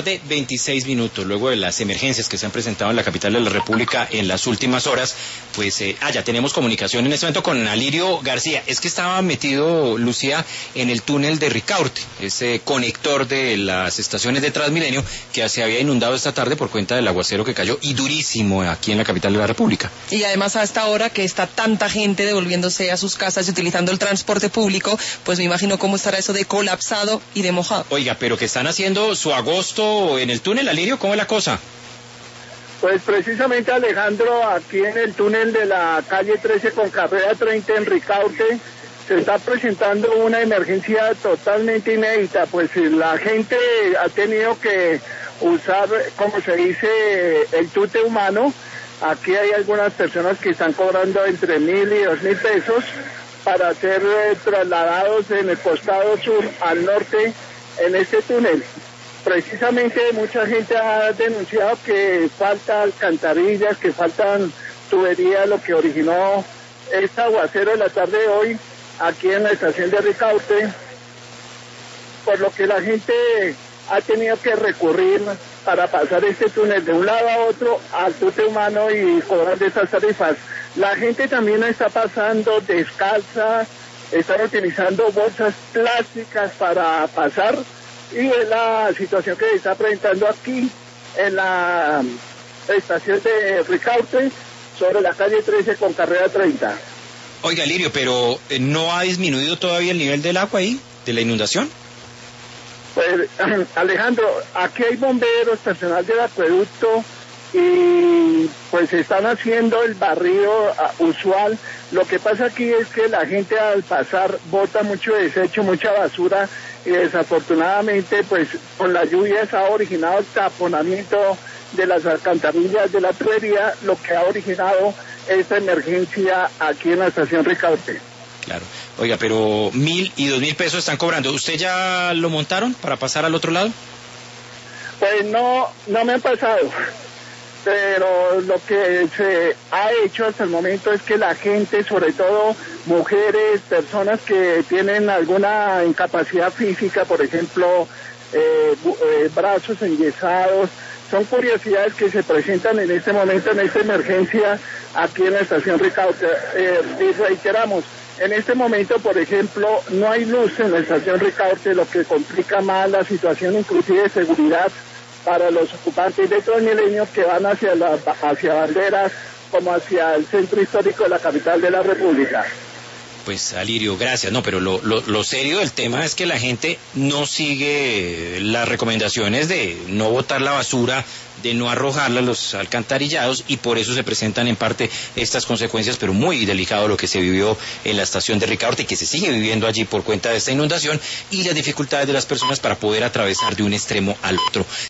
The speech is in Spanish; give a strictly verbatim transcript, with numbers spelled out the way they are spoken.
tarde, veintiséis minutos. Luego de las emergencias que se han presentado en la capital de la República en las últimas horas, pues, eh, ah, ya tenemos comunicación en este momento con Alirio García. Es que estaba metido, Lucía, en el túnel de Ricaurte, ese conector de las estaciones de Transmilenio que se había inundado esta tarde por cuenta del aguacero que cayó, y durísimo, aquí en la capital de la República. Y además a esta hora que está tanta gente devolviéndose a sus casas y utilizando el transporte público, pues me imagino cómo estará eso de colapsado y de mojado. Oiga, pero que están haciendo su agosto en el túnel, Alirio, ¿cómo es la cosa? Pues precisamente, Alejandro, aquí en el túnel de la calle trece con carrera treinta en Ricaurte se está presentando una emergencia totalmente inédita, pues la gente ha tenido que usar, como se dice, el tute humano. Aquí hay algunas personas que están cobrando entre mil y dos mil pesos para ser eh, trasladados en el costado sur al norte en este túnel. Precisamente mucha gente ha denunciado que faltan alcantarillas, que faltan tuberías, lo que originó este aguacero de la tarde de hoy aquí en la estación de Ricaurte, por lo que la gente ha tenido que recurrir para pasar este túnel de un lado a otro al tute humano y cobrar de esas tarifas. La gente también está pasando descalza, están utilizando bolsas plásticas para pasar, y es la situación que se está presentando aquí en la estación de Ricaurte sobre la calle trece con carrera treinta. Oiga, Lirio, pero ¿no ha disminuido todavía el nivel del agua ahí, de la inundación? Pues, Alejandro, aquí hay bomberos, personal del acueducto, y pues están haciendo el barrido uh, usual. Lo que pasa aquí es que la gente al pasar bota mucho desecho, mucha basura, y desafortunadamente pues con las lluvias ha originado el taponamiento de las alcantarillas de la tubería, lo que ha originado esta emergencia aquí en la estación Ricaurte. Claro. Oiga, pero mil y dos mil pesos están cobrando. ¿Usted ya lo montaron para pasar al otro lado? Pues no, no me han pasado. Pero lo que se ha hecho hasta el momento es que la gente, sobre todo mujeres, personas que tienen alguna incapacidad física, por ejemplo, eh, eh, brazos enyesados, son curiosidades que se presentan en este momento, en esta emergencia, aquí en la estación Ricaurte. Eh, y reiteramos, en este momento, por ejemplo, no hay luz en la estación Ricaurte, lo que complica más la situación, inclusive de seguridad, para los ocupantes de Transmilenio que van hacia, la, hacia Banderas como hacia el centro histórico de la capital de la República. Pues, Alirio, gracias. No, pero lo, lo, lo serio del tema es que la gente no sigue las recomendaciones de no botar la basura, de no arrojarla a los alcantarillados, y por eso se presentan en parte estas consecuencias, pero muy delicado lo que se vivió en la estación de Ricaurte y que se sigue viviendo allí por cuenta de esta inundación y las dificultades de las personas para poder atravesar de un extremo al otro.